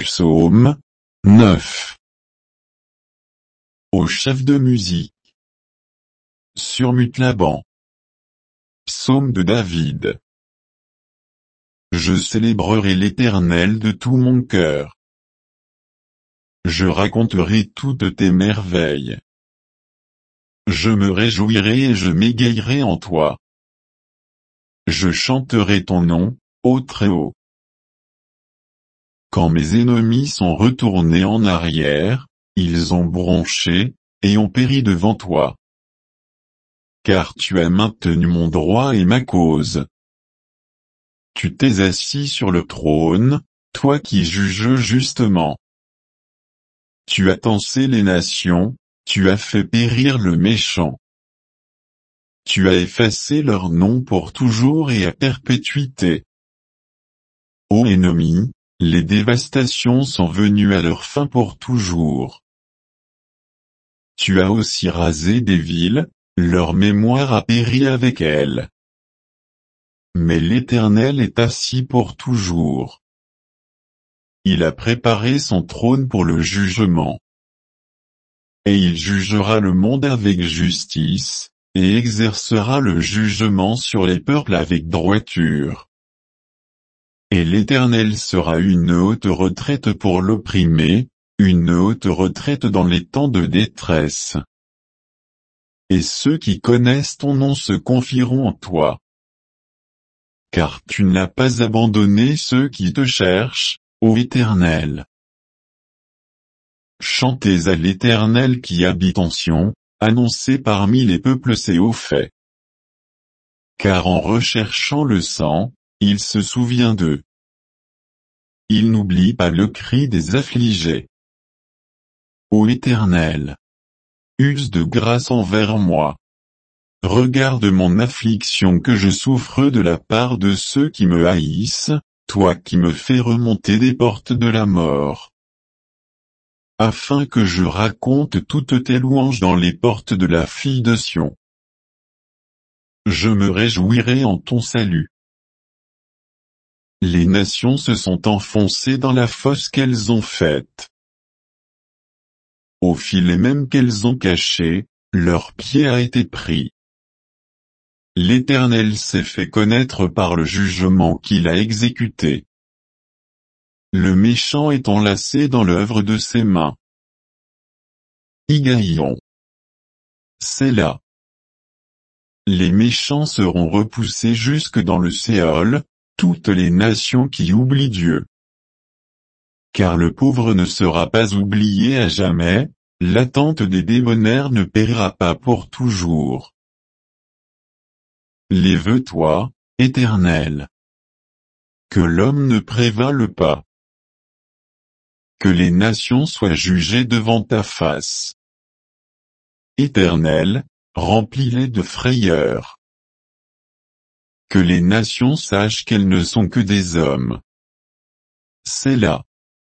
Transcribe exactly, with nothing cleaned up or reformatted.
Psaume neuf. Au chef de musique. Surmute Laban. Psaume de David. Je célébrerai l'Éternel de tout mon cœur. Je raconterai toutes tes merveilles. Je me réjouirai et je m'égayerai en toi. Je chanterai ton nom, ô Très-Haut. Quand mes ennemis sont retournés en arrière, ils ont bronché, et ont péri devant toi. Car tu as maintenu mon droit et ma cause. Tu t'es assis sur le trône, toi qui juges justement. Tu as tassé les nations, tu as fait périr le méchant. Tu as effacé leur nom pour toujours et à perpétuité. Ô ennemis, les dévastations sont venues à leur fin pour toujours. Tu as aussi rasé des villes, leur mémoire a péri avec elles. Mais l'Éternel est assis pour toujours. Il a préparé son trône pour le jugement. Et il jugera le monde avec justice, et exercera le jugement sur les peuples avec droiture. Et l'Éternel sera une haute retraite pour l'opprimé, une haute retraite dans les temps de détresse. Et ceux qui connaissent ton nom se confieront en toi. Car tu n'as pas abandonné ceux qui te cherchent, ô Éternel. Chantez à l'Éternel qui habite en Sion, annoncez parmi les peuples ses hauts faits. Car en recherchant le sang, il se souvient d'eux. Il n'oublie pas le cri des affligés. Ô Éternel, use de grâce envers moi. Regarde mon affliction que je souffre de la part de ceux qui me haïssent, toi qui me fais remonter des portes de la mort. Afin que je raconte toutes tes louanges dans les portes de la fille de Sion. Je me réjouirai en ton salut. Les nations se sont enfoncées dans la fosse qu'elles ont faite. Au filet même qu'elles ont caché, leur pied a été pris. L'Éternel s'est fait connaître par le jugement qu'il a exécuté. Le méchant est enlacé dans l'œuvre de ses mains. Higaïon. Séla. Les méchants seront repoussés jusque dans le Séol, toutes les nations qui oublient Dieu. Car le pauvre ne sera pas oublié à jamais, l'attente des débonnaires ne périra pas pour toujours. Lève-toi, Éternel. Que l'homme ne prévale pas. Que les nations soient jugées devant ta face. Éternel, remplis-les de frayeur. Que les nations sachent qu'elles ne sont que des hommes. Séla.